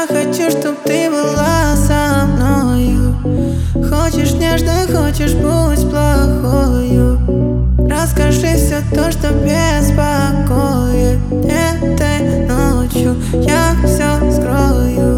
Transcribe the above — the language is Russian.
Я хочу, чтоб ты была со мною. Хочешь нежно, хочешь будь плохою. Расскажи все то, что беспокоит. Этой ночью я все скрою.